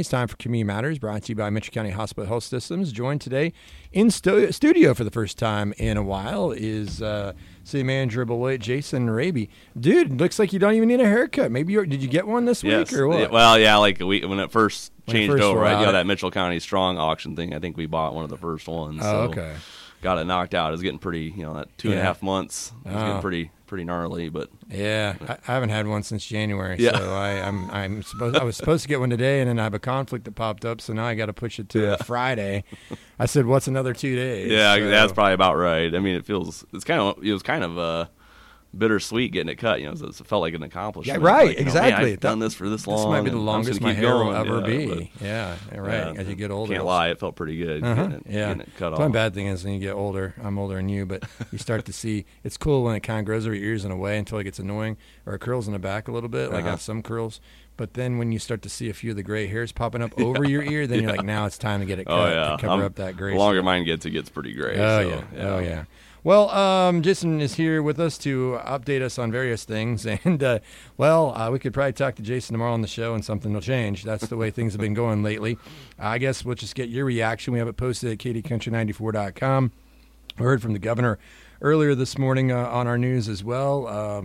It's time for Community Matters, brought to you by Mitchell County Hospital Health Systems. Joined today in studio for the first time in a while is City Manager of Beloit, Jason Raby. Dude, looks like you don't even need a haircut. Maybe did you get one this week or what? Well, yeah, like when it first changed over, right? Out. That Mitchell County Strong auction thing. I think we bought one of the first ones. Oh, okay. Got it knocked out. It was getting pretty, that 2.5 months. It was getting pretty gnarly, but yeah, I haven't had one since January. Yeah. So I was supposed to get one today, and then I have a conflict that popped up, so now I got to push it to Friday. I said, "What's another 2 days?" Yeah, so. That's probably about right. I mean, it was kind of bittersweet getting it cut. It felt like an accomplishment. Yeah, right, like, exactly. Man, I've done this for this long. This might be the longest my hair will ever be. Yeah, right. As you get older, can't lie, it felt pretty good. Getting it cut off. The only bad thing is when you get older. I'm older than you, but you start to see it's cool when it kind of grows over your ears in a way until it gets annoying, or it curls in the back a little bit. Like I have some curls. But then when you start to see a few of the gray hairs popping up over your ear, then you're like, now it's time to get it cut to cover up that gray. The longer mine gets, it gets pretty gray. Oh yeah. Well, Jason is here with us to update us on various things, and we could probably talk to Jason tomorrow on the show, and something will change. That's the way things have been going lately. I guess we'll just get your reaction. We have it posted at kdcountry94.com. We heard from the governor earlier this morning on our news as well.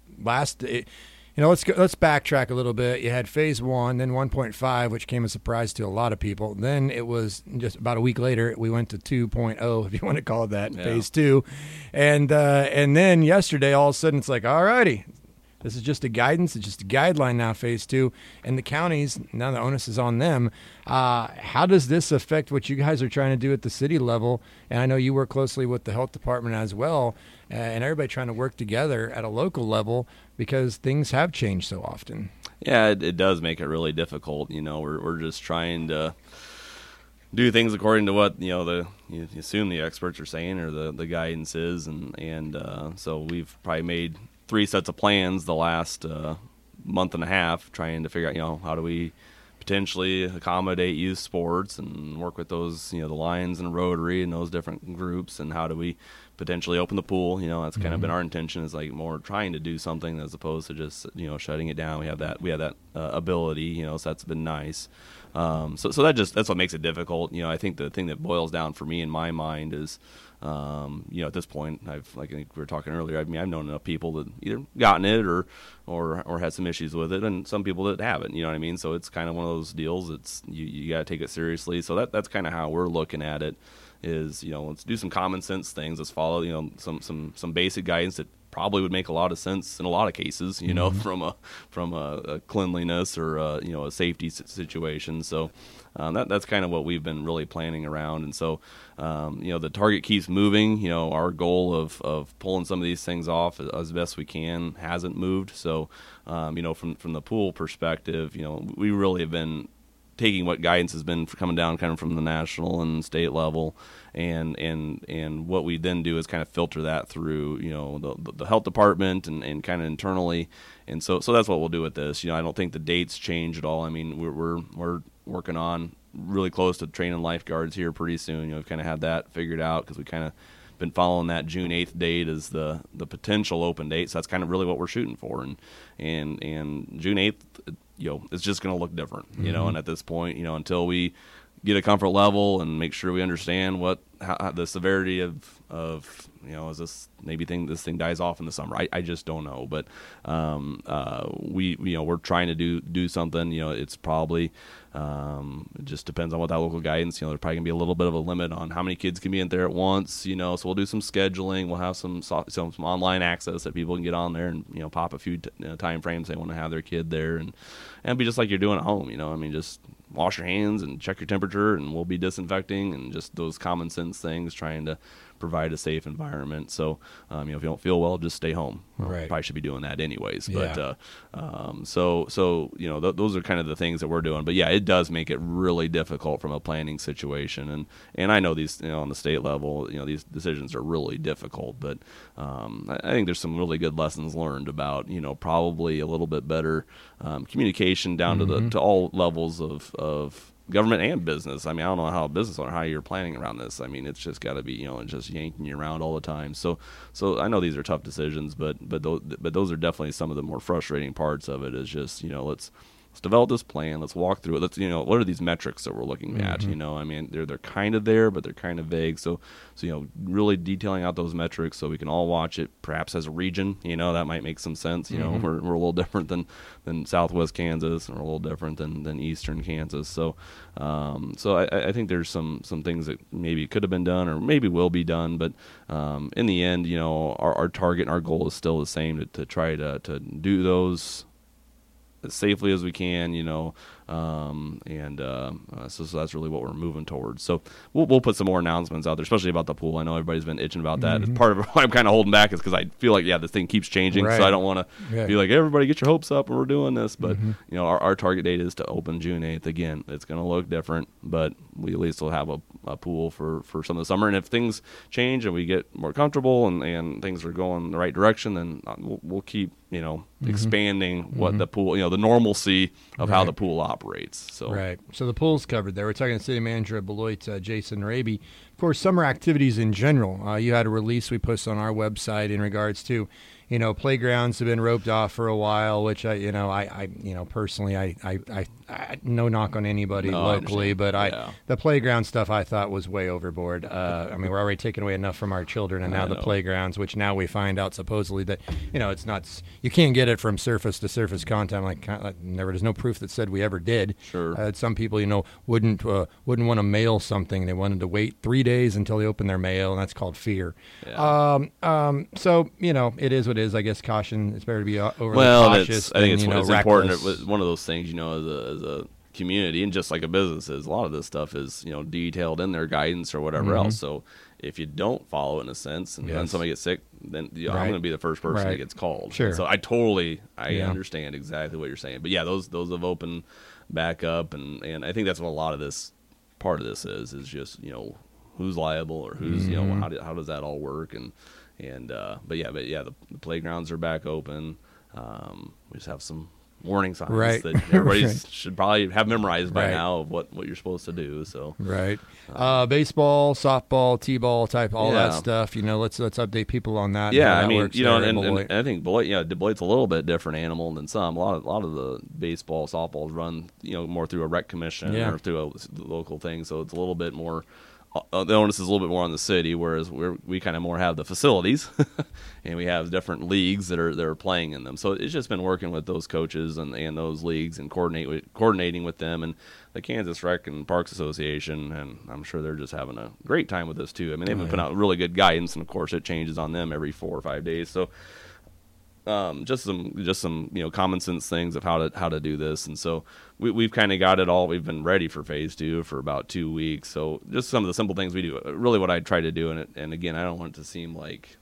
Let's backtrack a little bit. You had phase 1, then 1.5, which came as a surprise to a lot of people. Then it was just about a week later, we went to 2.0, if you want to call it that, phase 2. And then yesterday, all of a sudden, it's like, all righty, this is just a guidance. It's just a guideline now, phase 2. And the counties, now the onus is on them. How does this affect what you guys are trying to do at the city level? And I know you work closely with the health department as well, and everybody trying to work together at a local level because things have changed so often. Yeah, it does make it really difficult. We're just trying to do things according to what you assume the experts are saying or the guidance is, and so we've probably made 3 sets of plans the last month and a half, trying to figure out how do we potentially accommodate youth sports and work with those the Lions and Rotary and those different groups, and how do we potentially open the pool. That's kind of been our intention, is like more trying to do something as opposed to just shutting it down. We have that ability, so that's been nice. So that's what makes it difficult. I think the thing that boils down for me in my mind is at this point, I think we were talking earlier, I've known enough people that either gotten it or had some issues with it, and some people that haven't. You know what I mean? So it's kind of one of those deals. It's you got to take it seriously. So that's kind of how we're looking at it. Is let's do some common sense things. Let's follow some basic guidance that probably would make a lot of sense in a lot of cases. From a cleanliness or a safety situation. So that's kind of what we've been really planning around. And so the target keeps moving. Our goal of pulling some of these things off as best we can hasn't moved. So from the pool perspective, we really have been taking what guidance has been coming down kind of from the national and state level, and what we then do is kind of filter that through the health department and kind of internally, and so that's what we'll do with this. I don't think the dates change at all. I mean, we're working on really close to training lifeguards here pretty soon. We've kind of had that figured out because we kind of been following that June 8th date as the potential open date. So that's kind of really what we're shooting for, and June 8th. It's just going to look different, and at this point, until we get a comfort level and make sure we understand how the severity of is this this thing dies off in the summer. I just don't know, but we're trying to do something. It's probably it just depends on what that local guidance. There's probably gonna be a little bit of a limit on how many kids can be in there at once. So we'll do some scheduling. We'll have some online access that people can get on there and pop a few time frames they want to have their kid there, and be just like you're doing at home. Just wash your hands and check your temperature, and we'll be disinfecting and just those common sense things, trying to provide a safe environment. So, if you don't feel well, just stay home. Right. Probably should be doing that anyways. Yeah. But, those are kind of the things that we're doing. But yeah, it does make it really difficult from a planning situation. And I know these, on the state level, these decisions are really difficult, but, I think there's some really good lessons learned about, probably a little bit better, communication down to all levels of government and business. I mean, I don't know how you're planning around this. I mean, it's just got to be, just yanking you around all the time. So I know these are tough decisions, but those are definitely some of the more frustrating parts of it. Is just, let's let's develop this plan. Let's walk through it. Let's, what are these metrics that we're looking at? I mean, they're kind of there, but they're kind of vague. So really detailing out those metrics so we can all watch it, perhaps as a region. That might make some sense. We're a little different than Southwest Kansas, and we're a little different than Eastern Kansas. So I think there's some things that maybe could have been done or maybe will be done, but in the end, our target and our goal is still the same, to try to do those as safely as we can, so that's really what we're moving towards. So we'll put some more announcements out there, especially about the pool. I know everybody's been itching about that. Part of why I'm kind of holding back is because I feel like, this thing keeps changing, so I don't want to be like, everybody get your hopes up and we're doing this. But, our target date is to open June 8th. Again, it's going to look different, but we at least will have a pool for some of the summer. And if things change and we get more comfortable and things are going the right direction, then we'll keep, expanding what the pool, the normalcy of how the pool operates. So So the pool's covered there. We're talking to City Manager of Beloit, Jason Raby. Of course, summer activities in general. You had a release we posted on our website in regards to, playgrounds have been roped off for a while, which I personally, I no knock on anybody locally, but the playground stuff I thought was way overboard. I mean, we're already taking away enough from our children, and now the playgrounds, which now we find out supposedly that, it's not, you can't get it from surface to surface contact. There's no proof that said we ever did. Sure. Some people, wouldn't want to mail something. They wanted to wait 3 days until they open their mail, and that's called fear. Yeah. So, it is what it is. I guess caution, it's better to be overly cautious. I think it's reckless. important. It's one of those things, as a community, and just like a business is, a lot of this stuff is, detailed in their guidance or whatever else. So if you don't follow it in a sense, and then somebody gets sick, then I'm going to be the first person that gets called. Sure. And so I understand exactly what you're saying. But those have opened back up, and I think that's what a lot of this part of this is just, who's liable or who's, how does that all work? But the playgrounds are back open. We just have some warning signs that everybody should probably have memorized by now of what you're supposed to do. So baseball, softball, t-ball type, all that stuff. Let's update people on that. Yeah, I mean, and I think Beloit's a little bit different animal than some. A lot of the baseball, softballs run more through a rec commission or through a local thing. So it's a little bit more. The onus is a little bit more on the city, whereas we kind of more have the facilities, and we have different leagues that are playing in them. So it's just been working with those coaches and those leagues and coordinating with them and the Kansas Rec and Parks Association, and I'm sure they're just having a great time with this too. I mean, they've been putting out really good guidance, and of course it changes on them every 4 or 5 days. So just some common sense things of how to do this, and so we've kind of got it all. We've been ready for phase 2 for about 2 weeks. So just some of the simple things we do. Really, what I try to do, and again, I don't want it to seem like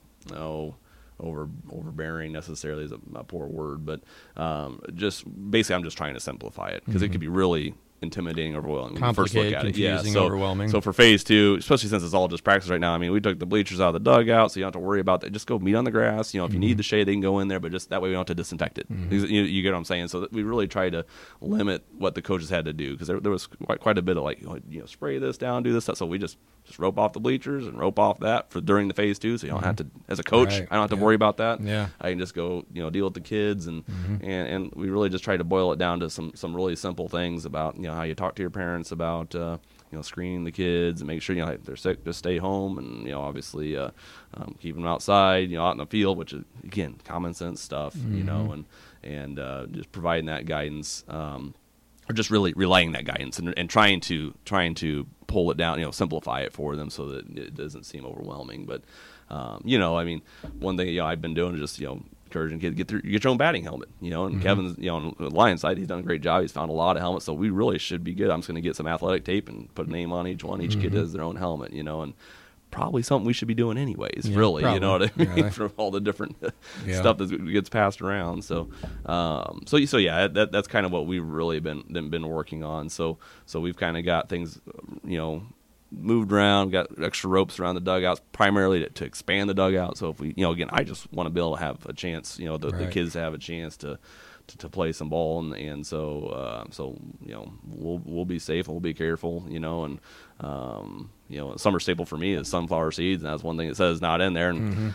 overbearing necessarily is a poor word, but just basically, I'm just trying to simplify it because it could be really intimidating, overwhelming. Complicated, first look at confusing, overwhelming. So for phase 2, especially since it's all just practice right now, I mean, we took the bleachers out of the dugout, so you don't have to worry about that. Just go meet on the grass. If you need the shade, they can go in there, but just that way we don't have to disinfect it. You get what I'm saying? So we really try to limit what the coaches had to do because there was quite a bit of spray this down, do this, that. So we just rope off the bleachers and rope off that for during the phase 2, so you don't have to, as a coach, I don't have to worry about that. I can just go, deal with the kids, and we really just try to boil it down to some really simple things about how you talk to your parents about screening the kids and make sure if they're sick, just stay home, and obviously keep them outside, out in the field, which is again common sense stuff, and just providing that guidance, or just really relaying that guidance and trying to pull it down, simplify it for them so that it doesn't seem overwhelming. But I mean, one thing I've been doing is just encouraging kids get your own batting helmet, and Kevin's on the Lions side, he's done a great job. He's found a lot of helmets, so we really should be good. I'm just going to get some athletic tape and put a name on each one. Each kid has their own helmet, and probably something we should be doing anyways, really, probably. You know what I mean? Really? From all the different stuff that gets passed around. So that's kind of what we've really been working on. So we've kind of got things, moved around, got extra ropes around the dugouts, primarily to expand the dugout. So if we, again, I just want to be able to have a chance, the kids to have a chance to play some ball, and so we'll be safe and we'll be careful, and summer staple for me is sunflower seeds, and that's one thing that says not in there, and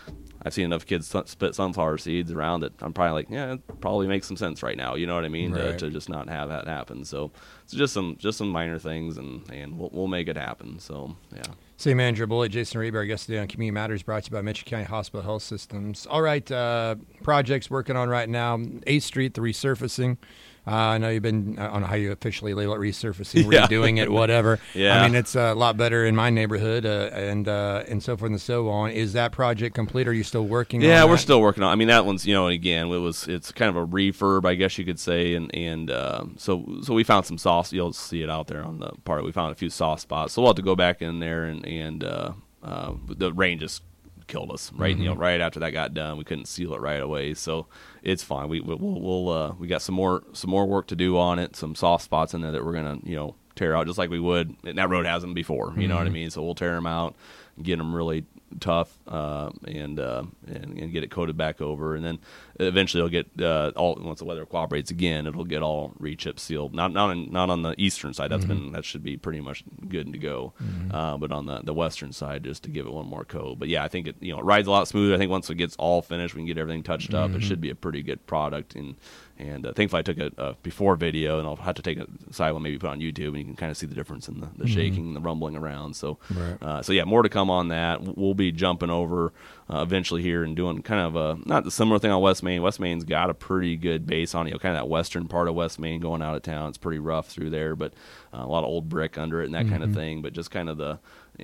I've seen enough kids spit sunflower seeds around that I'm probably like, yeah, it probably makes some sense right now. You know what I mean? Right. To just not have that happen. So it's just some minor things, and we'll make it happen. So yeah. City Manager Bullitt, Jason Reber, our guest today on Community Matters, brought to you by Mitchell County Hospital Health Systems. All right, projects working on right now. 8th Street, the resurfacing. I know you've been, I don't know how you officially label it, resurfacing, redoing it, whatever. Yeah. I mean, it's a lot better in my neighborhood and so forth and so on. Is that project complete, or are you still working on it? Yeah, we're still working on it. I mean, that one's, again, it's kind of a refurb, I guess you could say. And so we found some soft, you'll see it out there on the part. We found a few soft spots. So we'll have to go back in there and the rain just killed us right right after that got done. We couldn't seal it right away, so it's fine. We got some more work to do on it, some soft spots in there that we're gonna tear out just like we would, and that road has them before, you know what I mean. So we'll tear them out, get them really tough, and get it coated back over, and then eventually it'll get all, once the weather cooperates again, it'll get all re-chip sealed. Not on the eastern side. That should be pretty much good to go, but on the western side, just to give it one more coat. But yeah, I think it rides a lot smoother. I think once it gets all finished, we can get everything touched up. It should be a pretty good product. And thankfully I took a before video, and I'll have to take a side one, maybe put on YouTube, and you can kind of see the difference in the shaking and the rumbling around. So, so yeah, more to come on that. We'll be jumping over eventually here and doing kind of not the similar thing on West Main. West Main's got a pretty good base on, kind of that western part of West Main going out of town. It's pretty rough through there, but a lot of old brick under it and that kind of thing. But just kind of the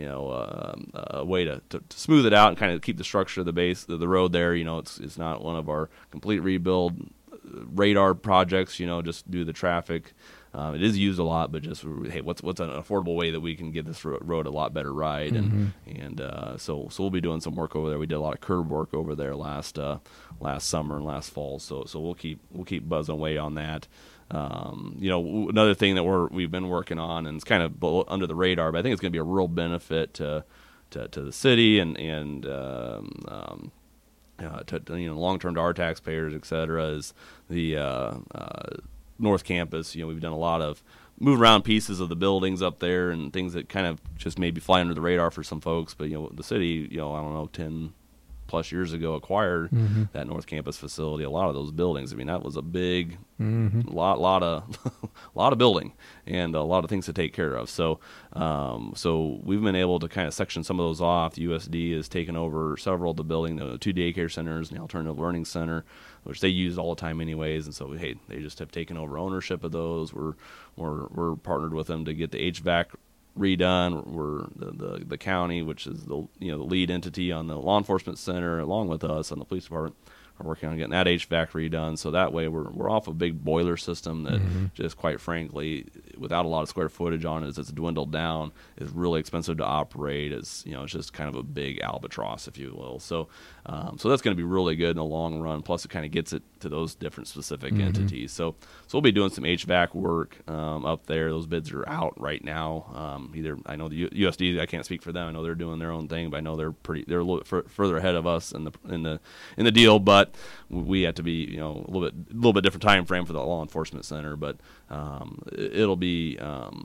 a way to smooth it out and kind of keep the structure of the base of the road there. It's not one of our complete rebuild radar projects, just do the traffic. It is used a lot, but just, hey, what's an affordable way that we can give this road a lot better ride? And so we'll be doing some work over there. We did a lot of curb work over there last summer and last fall. So we'll keep buzzing away on that. Another thing that we've been working on, and it's kind of under the radar, but I think it's going to be a real benefit to the city and long-term to our taxpayers, et cetera, is the North Campus. We've done a lot of move around pieces of the buildings up there and things that kind of just maybe fly under the radar for some folks. But the city, I don't know, 10 plus years ago acquired that North Campus facility. A lot of those buildings, I mean, that was a big lot of building and a lot of things to take care of. So we've been able to kind of section some of those off. The USD has taken over several of the building, the 2 daycare centers and the alternative learning center, which they use all the time anyways. And so, hey, they just have taken over ownership of those. We're partnered with them to get the HVAC redone. We're the county, which is the lead entity on the law enforcement center, along with us on the police department, are working on getting that HVAC redone. So that way we're off a big boiler system that just quite frankly, without a lot of square footage on it, as it's dwindled down, is really expensive to operate. It's just kind of a big albatross, if you will. So that's going to be really good in the long run. Plus it kind of gets it to those different specific entities. So we'll be doing some HVAC work up there. Those bids are out right now. Either I know the USD, I can't speak for them. I know they're doing their own thing, but I know they're a little bit further ahead of us in the deal. But we have to be a little bit different time frame for the law enforcement center. But it'll be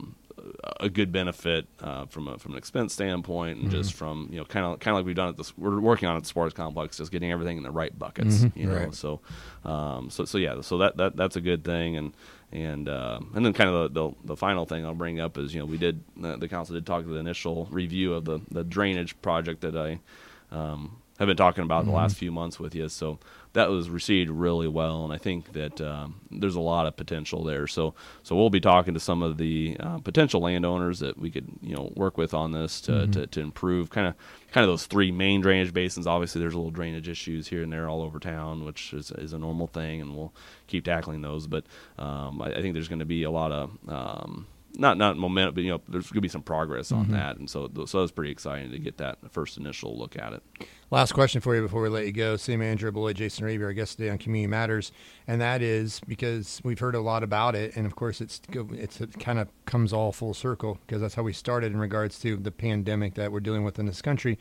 a good benefit from an expense standpoint, and just from kind of like we've done we're working on at the sports complex, just getting everything in the right buckets. Right. So yeah, so that's a good thing. And then kind of the final thing I'll bring up is the council did talk to the initial review of the drainage project that I have been talking about the last few months with you. So that was received really well, and I think that there's a lot of potential there. So we'll be talking to some of the potential landowners that we could work with on this to improve kind of those 3 main drainage basins. Obviously, there's a little drainage issues here and there all over town, which is a normal thing, and we'll keep tackling those. But I think there's going to be a lot of not momentum, but there's going to be some progress on that, and so it's pretty exciting to get that first initial look at it. Last question for you before we let you go. City Manager Bullitt, Jason Reber, our guest today on Community Matters, and that is because we've heard a lot about it, and of course it kind of comes all full circle because that's how we started in regards to the pandemic that we're dealing with in this country.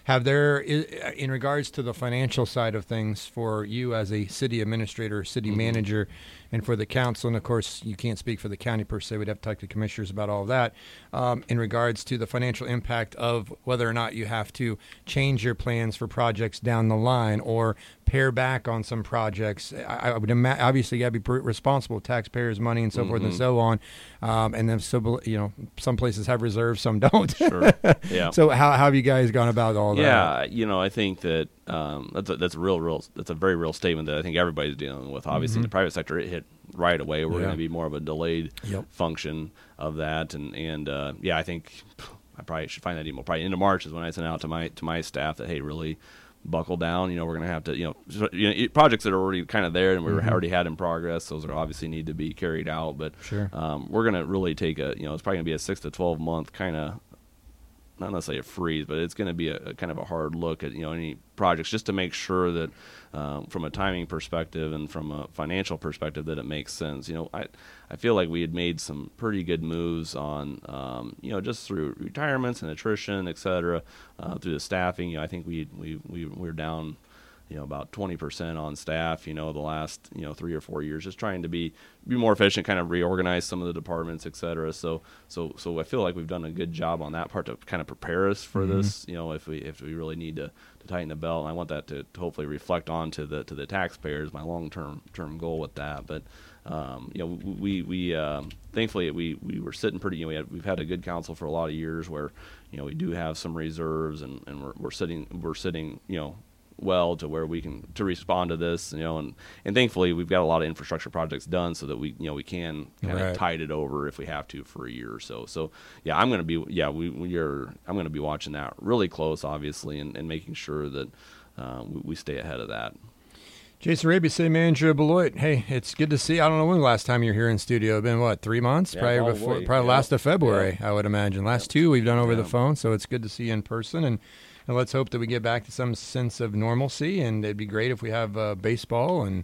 In regards to the financial side of things for you as a city administrator, city manager, and for the council, and of course you can't speak for the county per se, we'd have to talk to commissioners about all of that, in regards to the financial impact of whether or not you have to change your plans funds for projects down the line or pare back on some projects. I would imagine, obviously, you got to be responsible with taxpayers' money and so forth and so on. And then, some places have reserves, some don't. Sure. Yeah. So how have you guys gone about all that? Yeah, I think that that's a very real statement that I think everybody's dealing with. Obviously, in the private sector, it hit right away. We're going to be more of a delayed function of that, and I think I probably should find that email. Probably into March is when I sent out to my staff that, hey, really buckle down. We're going to have to, projects that are already kind of there and we already had in progress. Those are obviously need to be carried out, but sure. We're going to really take it's probably going to be a 6 to 12 month kind of, not necessarily a freeze, but it's going to be a kind of a hard look at any projects just to make sure that from a timing perspective and from a financial perspective that it makes sense. I feel like we had made some pretty good moves on just through retirements and attrition, et cetera, through the staffing. I think we're down about 20% on staff, the last, 3 or 4 years, just trying to be more efficient, kind of reorganize some of the departments, et cetera. So I feel like we've done a good job on that part to kind of prepare us for this, if we really need to tighten the belt. And I want that to hopefully reflect on to the taxpayers, my long-term goal with that. But, we thankfully we were sitting pretty, we've had a good council for a lot of years where, we do have some reserves and we're sitting, well to where we can to respond to this, and thankfully we've got a lot of infrastructure projects done so that we can kind of tide it over if we have to for a year or so. So I'm going to be I'm going to be watching that really close, obviously, and making sure that we stay ahead of that. Jason Raby, city manager of Beloit. Hey, it's good to see. I don't know when the last time you're here in studio. Been 3 months? Probably last of February, I would imagine. Last 2 we've done over the phone, so it's good to see you in person. And let's hope that we get back to some sense of normalcy. And it'd be great if we have baseball and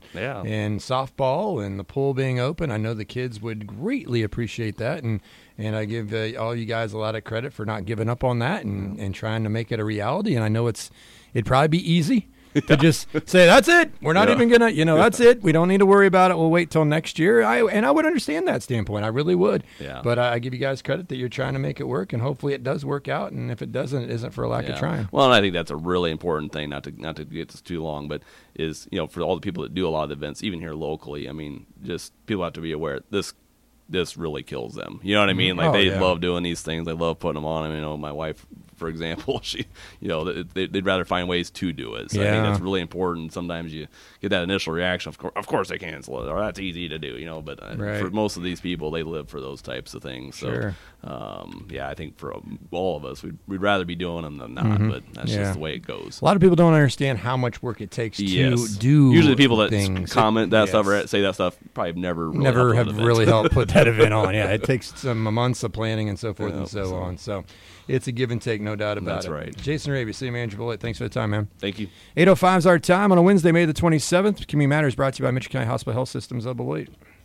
softball and the pool being open. I know the kids would greatly appreciate that. And I give all you guys a lot of credit for not giving up on that and trying to make it a reality. And I know it'd probably be easy to just say, that's it. We're not even going to, that's it. We don't need to worry about it. We'll wait till next year. I would understand that standpoint. I really would. Yeah. But I give you guys credit that you're trying to make it work, and hopefully it does work out. And if it doesn't, it isn't for a lack of trying. Well, and I think that's a really important thing, not to get this too long, but is, for all the people that do a lot of the events, even here locally, just people have to be aware this really kills them. You know what I mean? Like they love doing these things. They love putting them on. My wife, for example, she, they'd rather find ways to do it. So I think that's really important. Sometimes you get that initial reaction. Of course they cancel it, or that's easy to do, but for most of these people, they live for those types of things. So, I think for all of us, we'd rather be doing them than not, but that's just the way it goes. A lot of people don't understand how much work it takes to do Usually the people that things. comment that stuff or say that stuff probably never have really helped put that event on. Yeah, it takes some months of planning and so forth and so on. So it's a give and take, no doubt about it. That's right. Jason Raby, City Manager of Beloit, thanks for the time, man. Thank you. 8:05 is our time on a Wednesday, May the 27th. Community Matters brought to you by Mitchell County Hospital Health Systems of Beloit.